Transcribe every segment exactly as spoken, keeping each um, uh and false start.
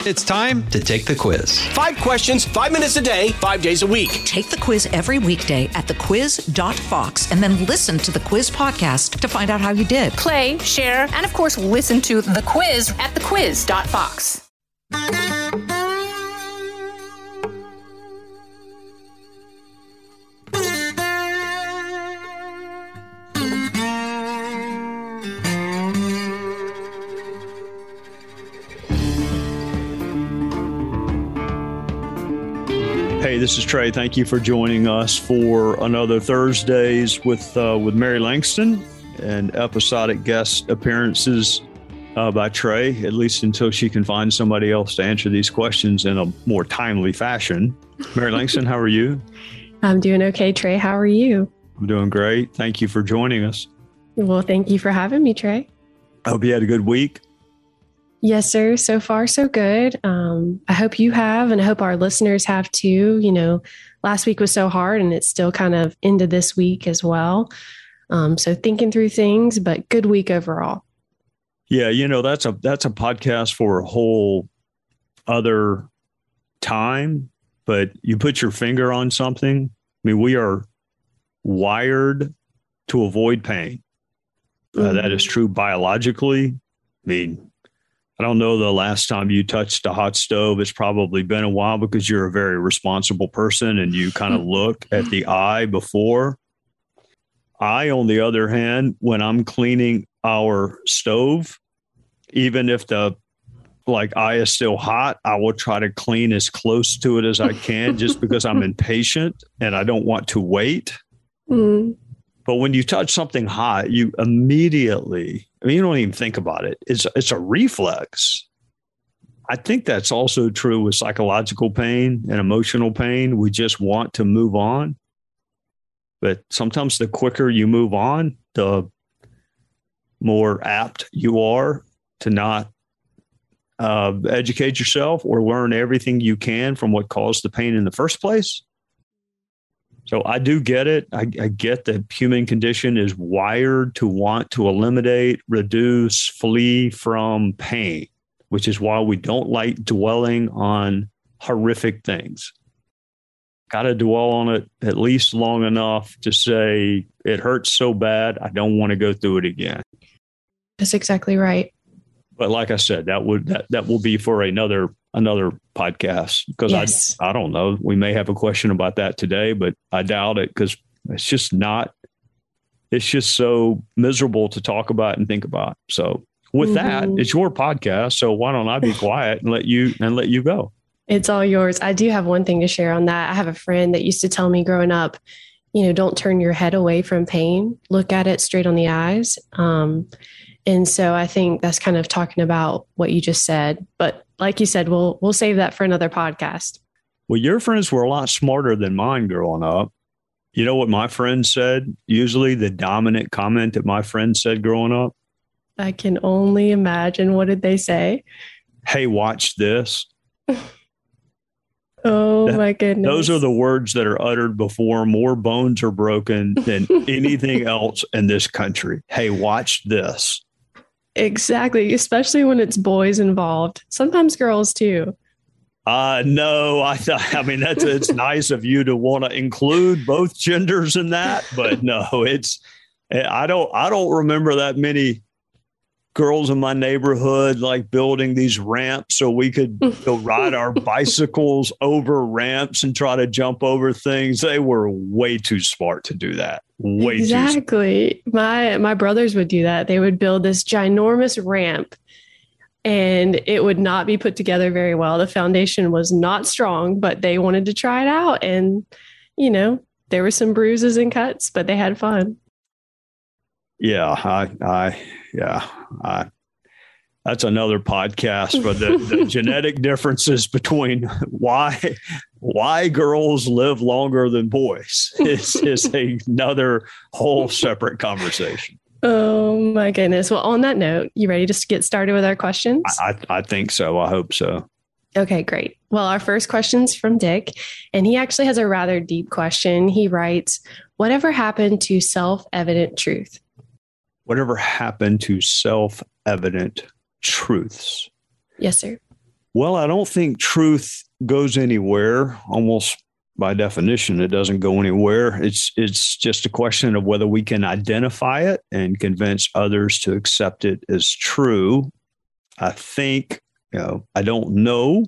It's time to take the quiz. Five questions, five minutes a day, five days a week. Take the quiz every weekday at the quiz dot fox and then listen to the quiz podcast to find out how you did. Play, share, and of course, listen to the quiz at the quiz dot fox. Hey, this is Trey. Thank you for joining us for another Thursdays with uh, with Mary Langston and episodic guest appearances uh, by Trey, at least until she can find somebody else to answer these questions in a more timely fashion. Mary Langston, how are you? I'm doing okay, Trey. How are you? I'm doing great. Thank you for joining us. Well, thank you for having me, Trey. I hope you had a good week. Yes, sir. So far, so good. Um, I hope you have, and I hope our listeners have too. You know, last week was so hard and it's still kind of into this week as well. Um, so thinking through things, but good week overall. Yeah, you know, that's a that's a podcast for a whole other time, but you put your finger on something. I mean, we are wired to avoid pain. Uh, mm-hmm. That is true biologically. I mean, I don't know the last time you touched a hot stove. It's probably been a while because you're a very responsible person and you kind of look at the eye before. I, on the other hand, when I'm cleaning our stove, even if the like eye is still hot, I will try to clean as close to it as I can just because I'm impatient and I don't want to wait. Mm. But when you touch something hot, you immediately, I mean, you don't even think about it. It's, it's a reflex. I think that's also true with psychological pain and emotional pain. We just want to move on. But sometimes the quicker you move on, the more apt you are to not uh, educate yourself or learn everything you can from what caused the pain in the first place. So I do get it. I, I get that human condition is wired to want to eliminate, reduce, flee from pain, which is why we don't like dwelling on horrific things. Got to dwell on it at least long enough to say it hurts so bad, I don't want to go through it again. That's exactly right. But like I said, that would that that will be for another another podcast because yes. I I don't know. We may have a question about that today, but I doubt it because it's just not. It's just so miserable to talk about and think about. So with mm-hmm. that, it's your podcast. So why don't I be quiet and let you and let you go? It's all yours. I do have one thing to share on that. I have a friend that used to tell me growing up, you know, don't turn your head away from pain. Look at it straight on the eyes. Um, And so I think that's kind of talking about what you just said. But like you said, we'll we'll save that for another podcast. Well, your friends were a lot smarter than mine growing up. You know what my friends said? Usually the dominant comment that my friends said growing up? I can only imagine. What did they say? Hey, watch this. Oh, that, my goodness. Those are the words that are uttered before more bones are broken than anything else in this country. Hey, watch this. Exactly. Especially when it's boys involved. Sometimes girls too. Uh, no, I th- I mean, that's, it's nice of you to want to include both genders in that, but no, it's, I don't, I don't remember that many girls in my neighborhood like building these ramps so we could go ride our bicycles over ramps and try to jump over things. They were way too smart to do that. Way exactly. Too smart. My my brothers would do that. They would build this ginormous ramp and it would not be put together very well. The foundation was not strong, but they wanted to try it out. And, you know, there were some bruises and cuts, but they had fun. Yeah, I, I, yeah, I, that's another podcast. But the, the genetic differences between why why girls live longer than boys is, is another whole separate conversation. Oh my goodness! Well, on that note, you ready to get started with our questions? I, I think so. I hope so. Okay, great. Well, our first question's from Dick, and he actually has a rather deep question. He writes, "Whatever happened to self-evident truth?" Whatever happened to self-evident truths? Yes, sir. Well, I don't think truth goes anywhere. Almost by definition, it doesn't go anywhere. It's it's just a question of whether we can identify it and convince others to accept it as true. I think, you know, I don't know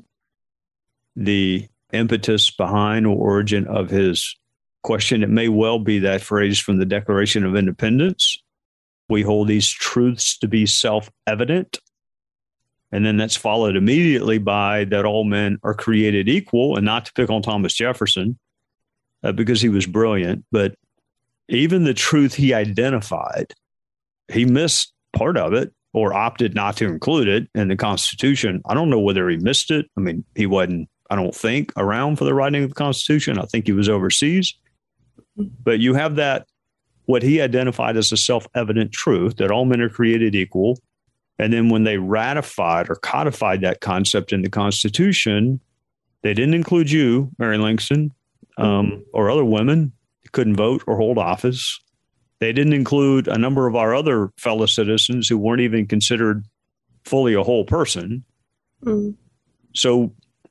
the impetus behind or origin of his question. It may well be that phrase from the Declaration of Independence. We hold these truths to be self-evident. And then that's followed immediately by that all men are created equal, and not to pick on Thomas Jefferson uh, because he was brilliant, but even the truth he identified, he missed part of it or opted not to include it in the Constitution. I don't know whether he missed it. I mean, he wasn't, I don't think, around for the writing of the Constitution. I think he was overseas. But you have that, what he identified as a self-evident truth, that all men are created equal. And then when they ratified or codified that concept in the Constitution, they didn't include you, Mary Langston, um, or other women who couldn't vote or hold office. They didn't include a number of our other fellow citizens who weren't even considered fully a whole person. Mm. So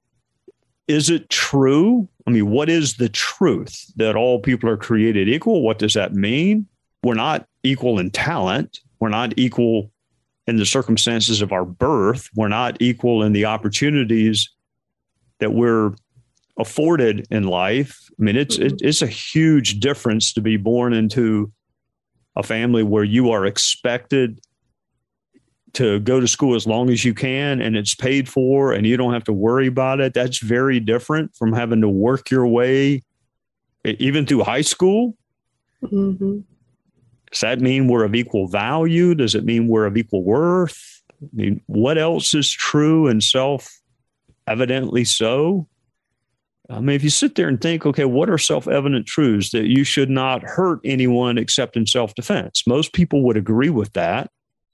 is it true? I mean, what is the truth? That all people are created equal? What does that mean? We're not equal in talent. We're not equal in the circumstances of our birth. We're not equal in the opportunities that we're afforded in life. I mean, it's it, it's a huge difference to be born into a family where you are expected to go to school as long as you can and it's paid for and you don't have to worry about it. That's very different from having to work your way even through high school. Mm-hmm. Does that mean we're of equal value? Does it mean we're of equal worth? I mean, what else is true and self-evidently so? I mean, if you sit there and think, okay, what are self-evident truths? That you should not hurt anyone except in self-defense. Most people would agree with that.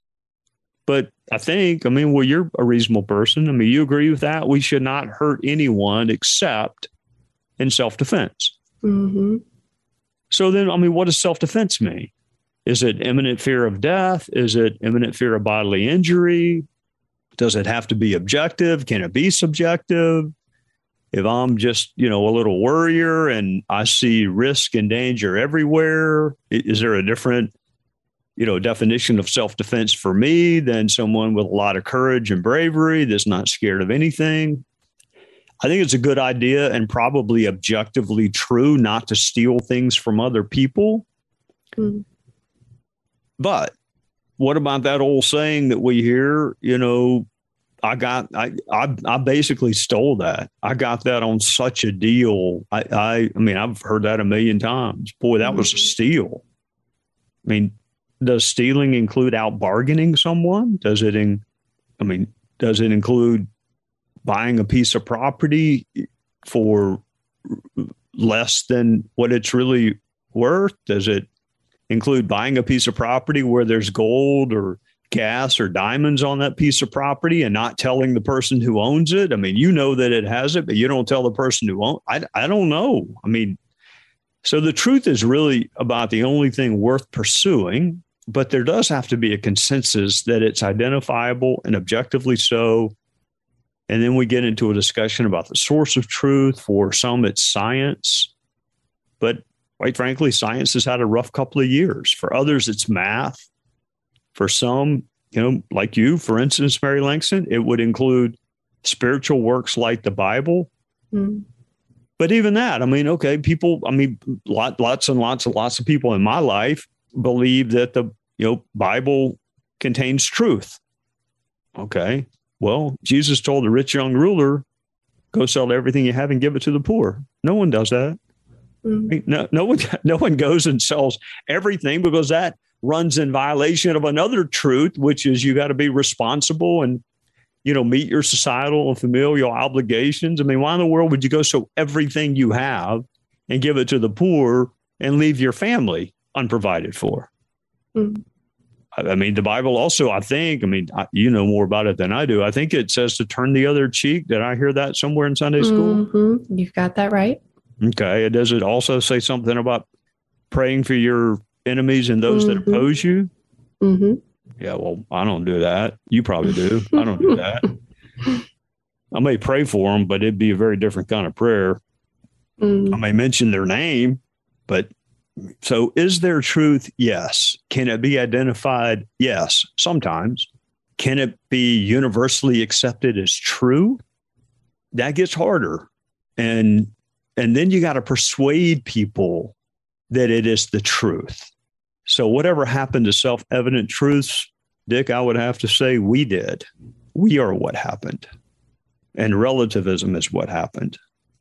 But I think, I mean, well, you're a reasonable person. I mean, you agree with that? We should not hurt anyone except in self-defense. Mm-hmm. So then, I mean, what does self-defense mean? Is it imminent fear of death? Is it imminent fear of bodily injury? Does it have to be objective? Can it be subjective? If I'm just, you know, a little worrier and I see risk and danger everywhere, is there a different, you know, definition of self-defense for me than someone with a lot of courage and bravery that's not scared of anything? I think it's a good idea and probably objectively true not to steal things from other people. Mm. But what about that old saying that we hear, you know, I got, I, I, I basically stole that. I got that on such a deal. I, I, I mean, I've heard that a million times. Boy, that was a steal. I mean, does stealing include out bargaining someone? Does it, in, I mean, does it include buying a piece of property for less than what it's really worth? Does it include buying a piece of property where there's gold or gas or diamonds on that piece of property and not telling the person who owns it? I mean, you know that it has it, but you don't tell the person who owns it. I, I don't know. I mean, so the truth is really about the only thing worth pursuing, but there does have to be a consensus that it's identifiable and objectively so. And then we get into a discussion about the source of truth. For some, it's science. But quite frankly, science has had a rough couple of years. For others, it's math. For some, you know, like you, for instance, Mary Langston, it would include spiritual works like the Bible. Mm. But even that, I mean, okay, people, I mean, lot, lots and lots and lots of people in my life believe that the, you know, Bible contains truth. Okay, well, Jesus told the rich young ruler, go sell everything you have and give it to the poor. No one does that. Mm. I mean, no, no one, no one goes and sells everything, because that runs in violation of another truth, which is you got to be responsible and, you know, meet your societal and familial obligations. I mean, why in the world would you go sell everything you have and give it to the poor and leave your family unprovided for? Mm. I, I mean, the Bible also, I think, I mean, I, you know more about it than I do. I think it says to turn the other cheek. Did I hear that somewhere in Sunday school? Mm-hmm. You've got that right. Okay. Does it also say something about praying for your enemies and those mm-hmm. that oppose you? Mm-hmm. Yeah, well, I don't do that. You probably do. I don't do that. I may pray for them, but it'd be a very different kind of prayer. Mm. I may mention their name, but so is there truth? Yes. Can it be identified? Yes, sometimes. Can it be universally accepted as true? That gets harder. And and then you got to persuade people that it is the truth. So whatever happened to self-evident truths, Dick, I would have to say we did. We are what happened. And relativism is what happened.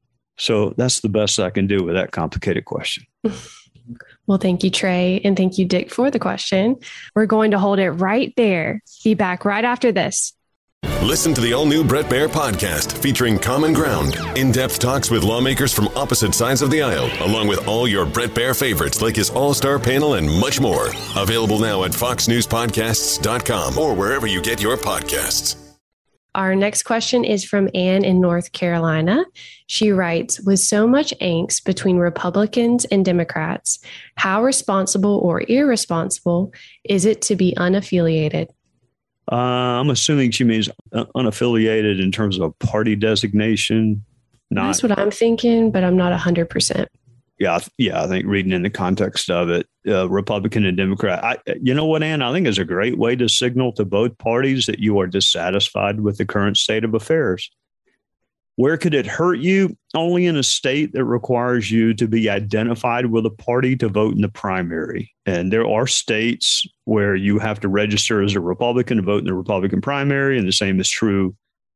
So that's the best I can do with that complicated question. Well, thank you, Trey. And thank you, Dick, for the question. We're going to hold it right there. Be back right after this. Listen to the all-new Bret Baier podcast featuring Common Ground, in-depth talks with lawmakers from opposite sides of the aisle, along with all your Bret Baier favorites like his all-star panel and much more. Available now at fox news podcasts dot com or wherever you get your podcasts. Our next question is from Anne in North Carolina. She writes, with so much angst between Republicans and Democrats, how responsible or irresponsible is it to be unaffiliated? Uh, I'm assuming she means unaffiliated in terms of party designation. Not, That's what I'm thinking, but I'm not one hundred percent. Yeah, yeah, I think reading in the context of it, uh, Republican and Democrat, I, you know what, Ann, I think is a great way to signal to both parties that you are dissatisfied with the current state of affairs. Where could it hurt you? Only in a state that requires you to be identified with a party to vote in the primary. And there are states where you have to register as a Republican to vote in the Republican primary, and the same is true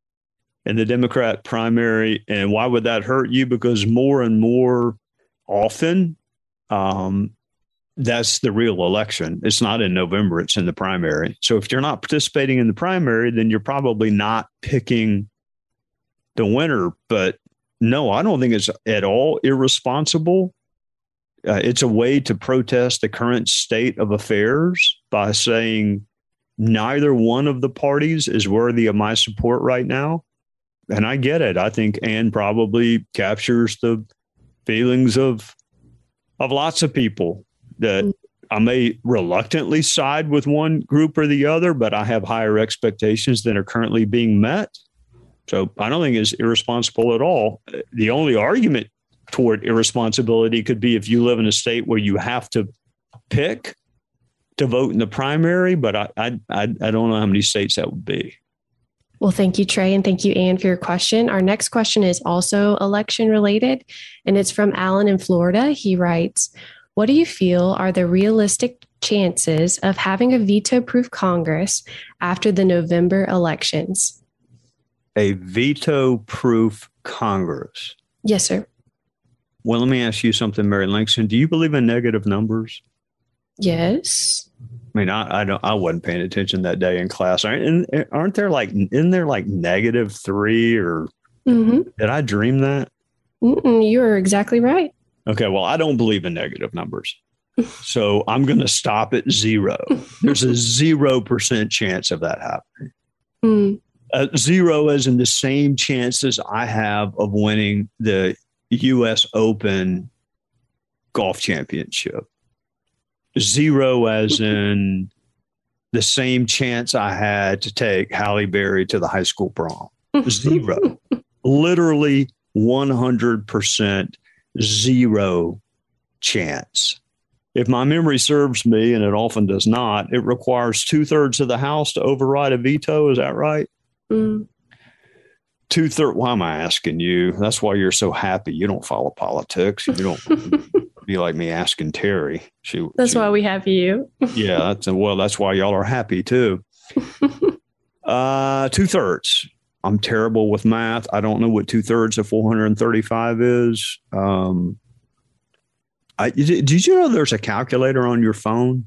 in the Democrat primary. And why would that hurt you? Because more and more often, um, that's the real election. It's not in November, it's in the primary. So if you're not participating in the primary, then you're probably not picking the winner. But no, I don't think it's at all irresponsible. Uh, it's a way to protest the current state of affairs by saying neither one of the parties is worthy of my support right now. And I get it. I think Ann probably captures the feelings of of lots of people that I may reluctantly side with one group or the other, but I have higher expectations than are currently being met. So I don't think it's irresponsible at all. The only argument toward irresponsibility could be if you live in a state where you have to pick to vote in the primary, but I I I, I don't know how many states that would be. Well, thank you, Trey, and thank you, Ann, for your question. Our next question is also election related, and it's from Alan in Florida. He writes, what do you feel are the realistic chances of having a veto-proof Congress after the November elections? A veto-proof Congress? Yes, sir. Well, let me ask you something, Mary Langston. Do you believe in negative numbers? Yes. I mean, I, I don't. I wasn't paying attention that day in class. Aren't, aren't there like, isn't there like negative three or mm-hmm. Did I dream that? Mm-mm, you are exactly right. Okay, well, I don't believe in negative numbers, so I'm going to stop at zero. There's a zero percent chance of that happening. Mm. Uh, zero as in the same chances I have of winning the U S Open golf championship. Zero as in the same chance I had to take Halle Berry to the high school prom. Zero. Literally one hundred percent zero chance. If my memory serves me, and it often does not, it requires two-thirds of the House to override a veto. Is that right? Mm. Two-thirds. Why am I asking you? That's why you're so happy. You don't follow politics. You don't be like me asking Terry. She, that's she, why we have you. Yeah. That's, well, that's why y'all are happy too. uh, two thirds. I'm terrible with math. I don't know what two thirds of four hundred thirty-five is. Um, I, did, did you know there's a calculator on your phone?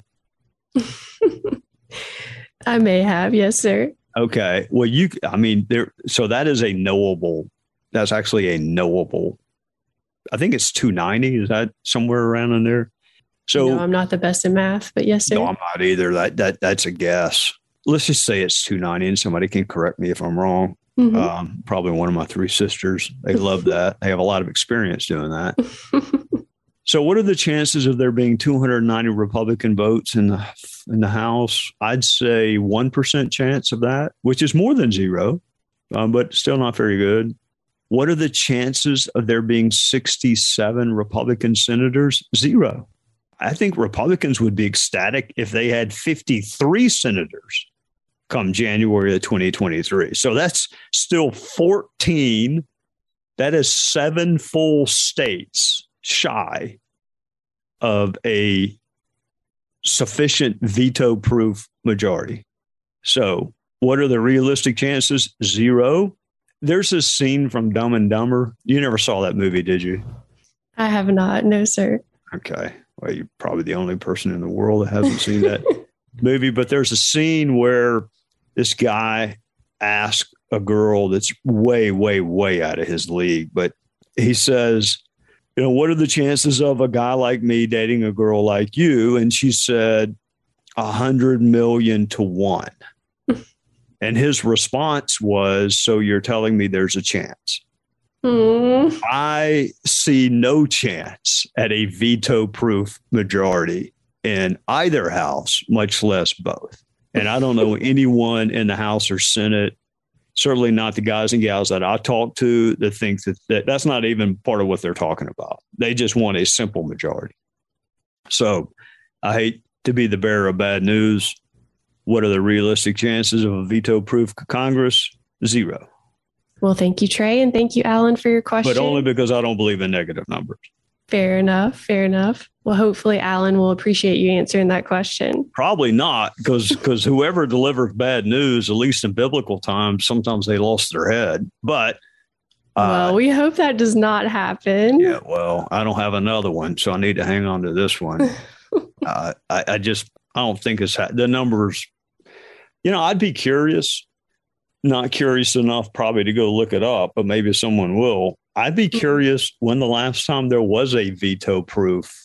I may have. Yes, sir. Okay. Well, you, I mean, there, so that is a knowable, that's actually a knowable, I think it's two ninety. Is that somewhere around in there? So no, I'm not the best in math, but yes, sir. No, I'm not either. That, that, that's a guess. Let's just say it's two ninety, and somebody can correct me if I'm wrong. Mm-hmm. Um, probably one of my three sisters. They love that. They have a lot of experience doing that. So what are the chances of there being two hundred ninety Republican votes in the in the House? I'd say one percent chance of that, which is more than zero. um, but still not very good. What are the chances of there being sixty-seven Republican senators? Zero. I think Republicans would be ecstatic if they had fifty-three senators come January of twenty twenty-three. So that's still fourteen. That is seven full states shy of a sufficient veto-proof majority. So what are the realistic chances? Zero. There's this scene from Dumb and Dumber. You never saw that movie, did you? I have not. No, sir. Okay. Well, you're probably the only person in the world that hasn't seen that movie. But there's a scene where this guy asks a girl that's way, way, way out of his league. But he says, you know, what are the chances of a guy like me dating a girl like you? And she said, a hundred million to one. And his response was, so you're telling me there's a chance? Mm. I see no chance at a veto-proof majority in either house, much less both. And I don't know anyone in the House or Senate, certainly not the guys and gals that I talk to, that think that, that that's not even part of what they're talking about. They just want a simple majority. So I hate to be the bearer of bad news. What are the realistic chances of a veto-proof Congress? Zero. Well, thank you, Trey. And thank you, Alan, for your question. But only because I don't believe in negative numbers. Fair enough. Fair enough. Well, hopefully Alan will appreciate you answering that question. Probably not, because because whoever delivers bad news, at least in biblical times, sometimes they lost their head. But uh, well, we hope that does not happen. Yeah, well, I don't have another one, so I need to hang on to this one. uh, I, I just I don't think it's ha- the numbers. You know, I'd be curious, not curious enough probably to go look it up, but maybe someone will. I'd be curious when the last time there was a veto-proof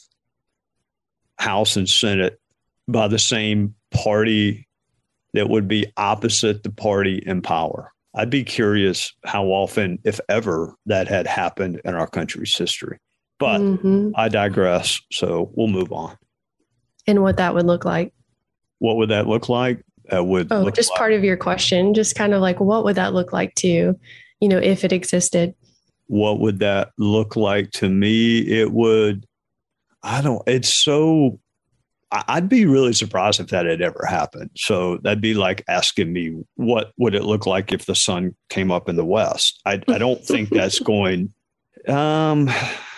House and Senate by the same party that would be opposite the party in power. I'd be curious how often, if ever, that had happened in our country's history. But mm-hmm. I digress, so we'll move on. And what that would look like. What would that look like? Uh, would oh, look just like. Part of your question, just kind of like, what would that look like to you, you know, if it existed? What would that look like to me? It would, I don't, it's so, I'd be really surprised if that had ever happened. So that'd be like asking me, what would it look like if the sun came up in the west? I, I don't think that's going, um,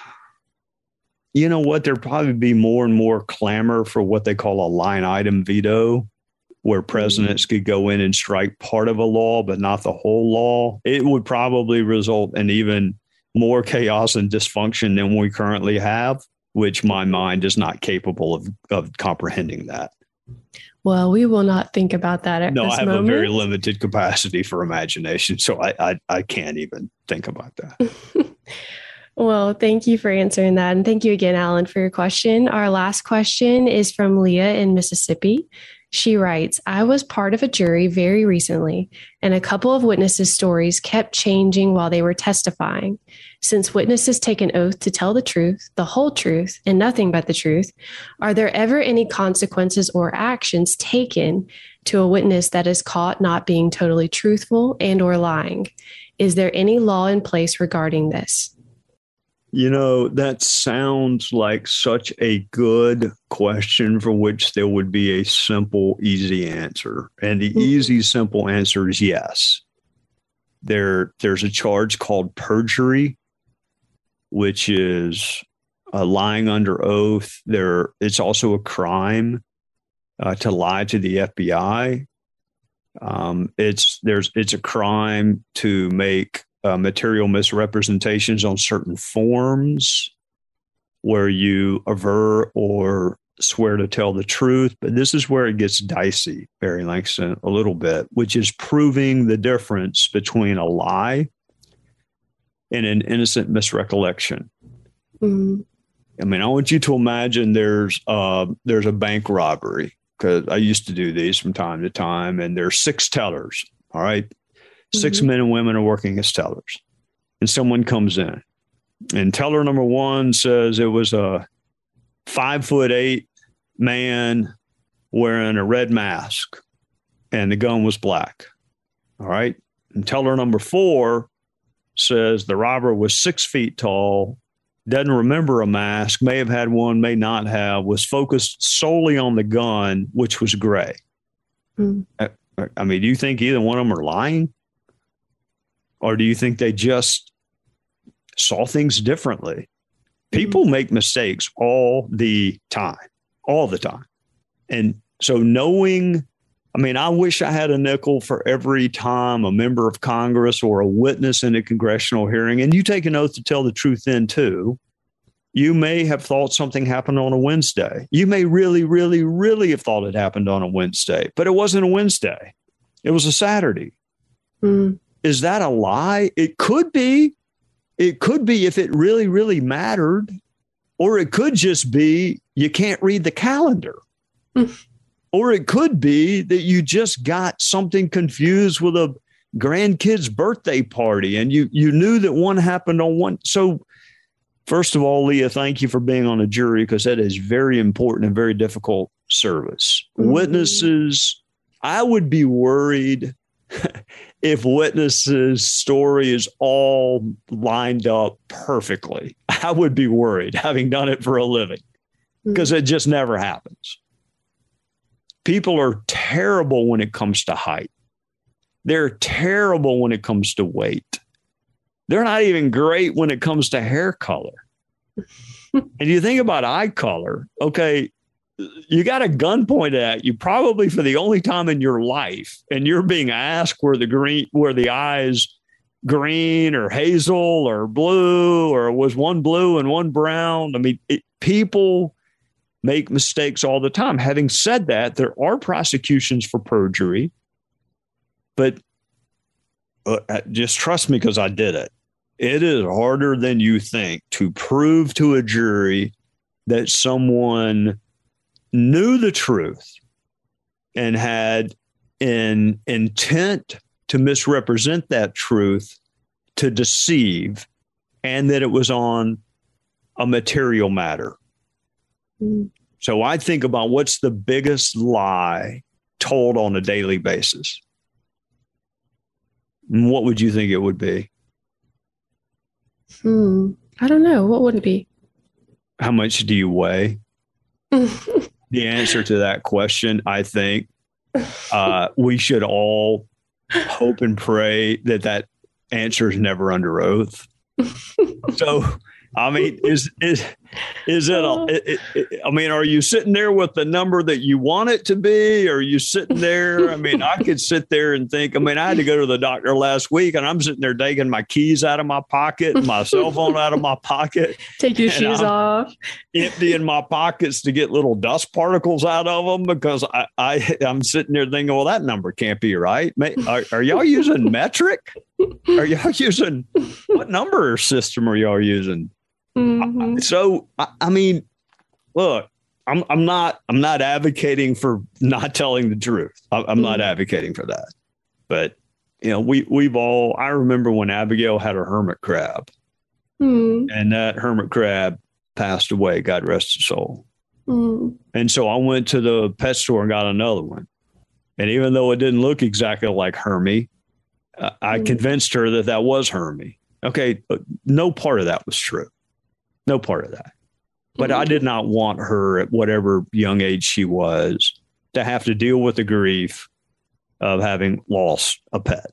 you know what, there'd probably be more and more clamor for what they call a line item veto, where presidents could go in and strike part of a law, but not the whole law. It would probably result in even more chaos and dysfunction than we currently have, which my mind is not capable of, of comprehending that. Well, we will not think about that at no, this I have moment. a very limited capacity for imagination, so I, I, I can't even think about that. Well, thank you for answering that. And thank you again, Alan, for your question. Our last question is from Leah in Mississippi. She writes, I was part of a jury very recently, and a couple of witnesses' stories kept changing while they were testifying. Since witnesses take an oath to tell the truth, the whole truth, and nothing but the truth, are there ever any consequences or actions taken to a witness that is caught not being totally truthful and or lying? Is there any law in place regarding this? You know, that sounds like such a good question for which there would be a simple, easy answer. And the mm-hmm. easy, simple answer is yes. There, there's a charge called perjury, which is uh, lying under oath. There, it's also a crime uh, to lie to the F B I. Um, it's there's it's a crime to make Uh, material misrepresentations on certain forms where you aver or swear to tell the truth. But this is where it gets dicey, Barry Langston, a little bit, which is proving the difference between a lie and an innocent misrecollection. Mm-hmm. I mean, I want you to imagine there's uh, there's a bank robbery, because I used to do these from time to time, and there's six tellers, all right? Six mm-hmm. men and women are working as tellers, and someone comes in, and teller number one says it was a five foot eight man wearing a red mask, and the gun was black. All right. And teller number four says the robber was six feet tall, doesn't remember a mask, may have had one, may not have, was focused solely on the gun, which was gray. Mm. I, I mean, do you think either one of them are lying? Or do you think they just saw things differently? People make mistakes all the time, all the time. And so knowing, I mean, I wish I had a nickel for every time a member of Congress or a witness in a congressional hearing, and you take an oath to tell the truth then too, you may have thought something happened on a Wednesday. You may really, really, really have thought it happened on a Wednesday, but it wasn't a Wednesday. It was a Saturday. Mm. Is that a lie? It could be. It could be if it really, really mattered. Or it could just be you can't read the calendar. Or it could be that you just got something confused with a grandkid's birthday party and you you knew that one happened on one. So first of all, Leah, thank you for being on a jury because that is very important and very difficult service. Mm-hmm. Witnesses, I would be worried if witnesses' story is all lined up perfectly. I would be worried, having done it for a living, because mm-hmm. it just never happens. People are terrible when it comes to height. They're terrible when it comes to weight. They're not even great when it comes to hair color. And you think about eye color, okay, you got a gun pointed at you probably for the only time in your life, and you're being asked where the green, where the eyes green or hazel or blue, or was one blue and one brown. I mean, it, people make mistakes all the time. Having said that, there are prosecutions for perjury, but uh, just trust me because I did it. It is harder than you think to prove to a jury that someone knew the truth and had an intent to misrepresent that truth, to deceive, and that it was on a material matter. Mm. So I think about what's the biggest lie told on a daily basis. And what would you think it would be? Hmm. I don't know. What would it be? How much do you weigh? The answer to that question, I think, uh, we should all hope and pray that that answer is never under oath. So, I mean, is is is it, a, it, it? I mean, are you sitting there with the number that you want it to be? Or are you sitting there? I mean, I could sit there and think. I mean, I had to go to the doctor last week, and I'm sitting there taking my keys out of my pocket, my cell phone out of my pocket, take your shoes I'm off, emptying my pockets to get little dust particles out of them because I, I I'm sitting there thinking, well, that number can't be right. Are, are y'all using metric? Are y'all using what number system are y'all using? Mm-hmm. So, I, I mean, look, I'm I'm not I'm not advocating for not telling the truth. I, I'm mm-hmm. not advocating for that. But, you know, we we've all I remember when Abigail had a hermit crab mm-hmm. and that hermit crab passed away. God rest his soul. Mm-hmm. And so I went to the pet store and got another one. And even though it didn't look exactly like Hermie, uh, I mm-hmm. convinced her that that was Hermie. Okay. No part of that was true. No part of that. But mm-hmm. I did not want her at whatever young age she was to have to deal with the grief of having lost a pet.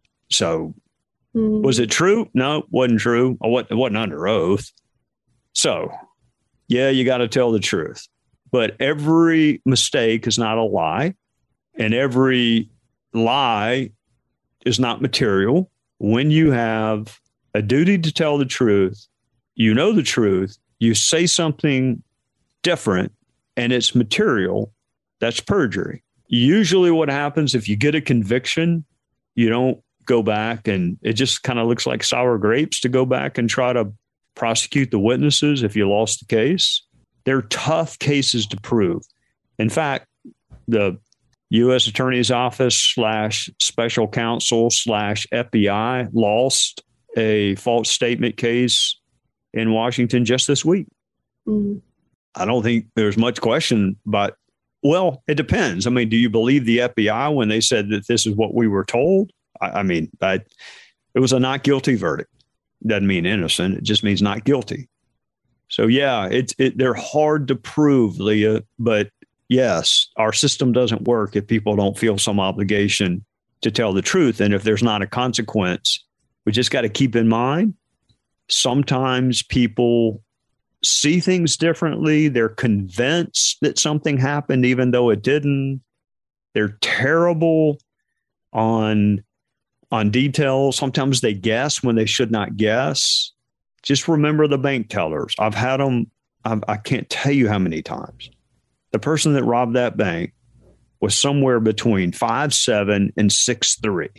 So mm-hmm. was it true? No, it wasn't true. It wasn't under oath. So, yeah, you got to tell the truth. But every mistake is not a lie. And every lie is not material. When you have a duty to tell the truth, you know the truth, you say something different, and it's material, that's perjury. Usually what happens if you get a conviction, you don't go back and it just kind of looks like sour grapes to go back and try to prosecute the witnesses if you lost the case. They're tough cases to prove. In fact, the U S Attorney's Office slash Special Counsel slash F B I lost a false statement case in Washington just this week. Mm-hmm. I don't think there's much question, but, well, it depends. I mean, do you believe the F B I when they said that this is what we were told? I, I mean, I, it was a not guilty verdict. Doesn't mean innocent. It just means not guilty. So, yeah, it's it, they're hard to prove, Leah. But, yes, our system doesn't work if people don't feel some obligation to tell the truth. And if there's not a consequence, we just got to keep in mind, sometimes people see things differently. They're convinced that something happened, even though it didn't. They're terrible on, on details. Sometimes they guess when they should not guess. Just remember the bank tellers. I've had them. I've, I can't tell you how many times. The person that robbed that bank was somewhere between five seven and six three.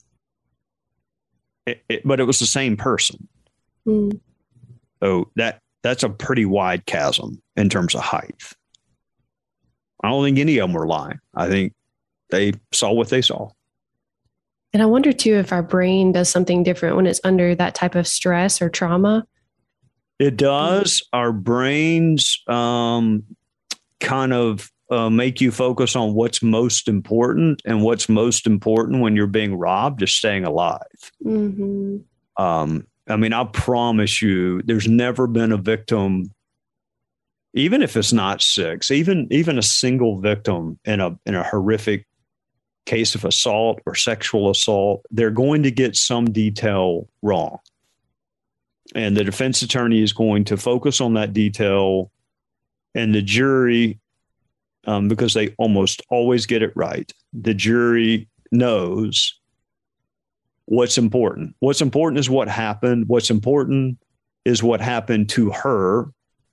It, it, but it was the same person. Mm. So that that's a pretty wide chasm in terms of height. I don't think any of them were lying. I think they saw what they saw. And I wonder, too, if our brain does something different when it's under that type of stress or trauma. It does. Our brains um, kind of uh, make you focus on what's most important. And what's most important when you're being robbed is staying alive. Mm-hmm. Um, I mean, I promise you, there's never been a victim, even if it's not six, even even a single victim in a in a horrific case of assault or sexual assault, they're going to get some detail wrong. And the defense attorney is going to focus on that detail, and the jury, um, because they almost always get it right, the jury knows what's important. What's important is what happened. What's important is what happened to her.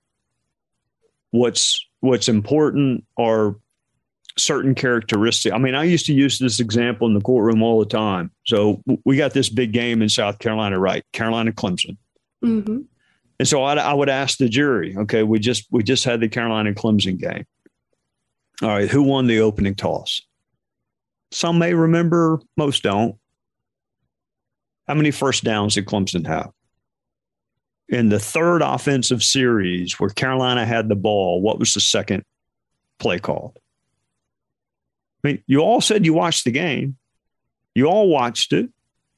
What's what's important are certain characteristics. I mean, I used to use this example in the courtroom all the time. So we got this big game in South Carolina, right? Carolina Clemson. Mm-hmm. And so I, I would ask the jury, okay, we just we just had the Carolina Clemson game. All right, who won the opening toss? Some may remember, most don't. How many first downs did Clemson have? In the third offensive series where Carolina had the ball, what was the second play called? I mean, you all said you watched the game. You all watched it.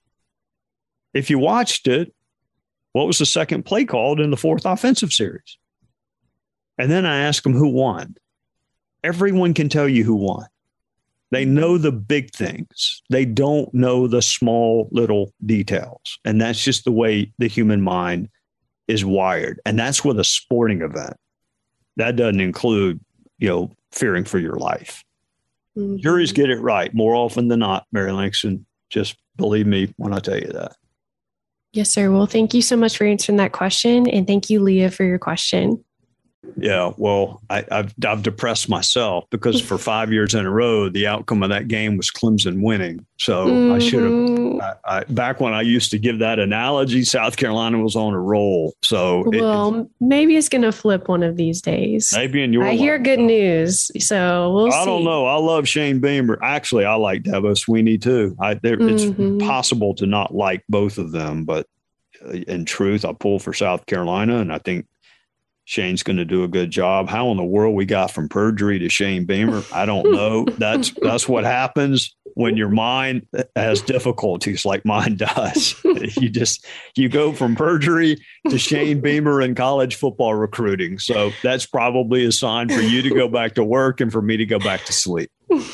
If you watched it, what was the second play called in the fourth offensive series? And then I asked them who won. Everyone can tell you who won. They know the big things. They don't know the small little details. And that's just the way the human mind is wired. And that's with a sporting event. That doesn't include, you know, fearing for your life. Mm-hmm. Juries get it right more often than not, Mary Langston. Just believe me when I tell you that. Yes, sir. Well, thank you so much for answering that question. And thank you, Leah, for your question. Yeah, well, I, I've, I've depressed myself because for five years in a row, the outcome of that game was Clemson winning. So mm-hmm. I should have, I, I, back when I used to give that analogy, South Carolina was on a roll. So, well, it, maybe it's going to flip one of these days. Maybe in your I life. hear good news. So we'll I see. don't know. I love Shane Beamer. Actually, I like Dabo Sweeney too. I, mm-hmm. It's impossible to not like both of them. But in truth, I pull for South Carolina, and I think Shane's going to do a good job. How in the world we got from perjury to Shane Beamer, I don't know. That's that's what happens when your mind has difficulties like mine does. You just you go from perjury to Shane Beamer in college football recruiting. So that's probably a sign for you to go back to work and for me to go back to sleep.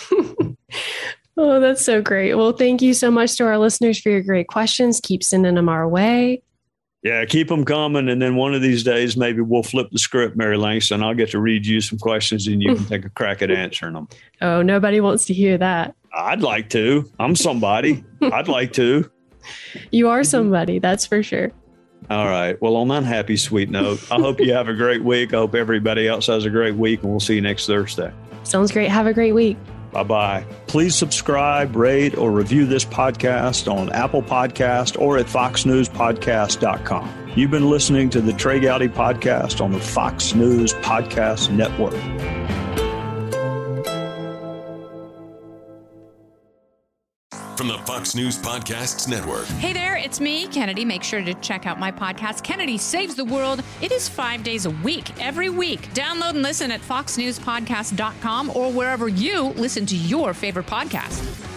Oh, that's so great. Well, thank you so much to our listeners for your great questions. Keep sending them our way. Yeah, keep them coming. And then one of these days, maybe we'll flip the script, Mary Langston. I'll get to read you some questions and you can take a crack at answering them. Oh, nobody wants to hear that. I'd like to. I'm somebody. I'd like to. You are somebody. That's for sure. All right. Well, on that happy, sweet note, I hope you have a great week. I hope everybody else has a great week, and we'll see you next Thursday. Sounds great. Have a great week. Bye-bye. Please subscribe, rate, or review this podcast on Apple Podcast or at fox news podcast dot com. You've been listening to the Trey Gowdy Podcast on the Fox News Podcast Network. From the Fox News Podcasts Network. Hey there, it's me, Kennedy. Make sure to check out my podcast, Kennedy Saves the World. It is five days a week, every week. Download and listen at fox news podcast dot com or wherever you listen to your favorite podcast.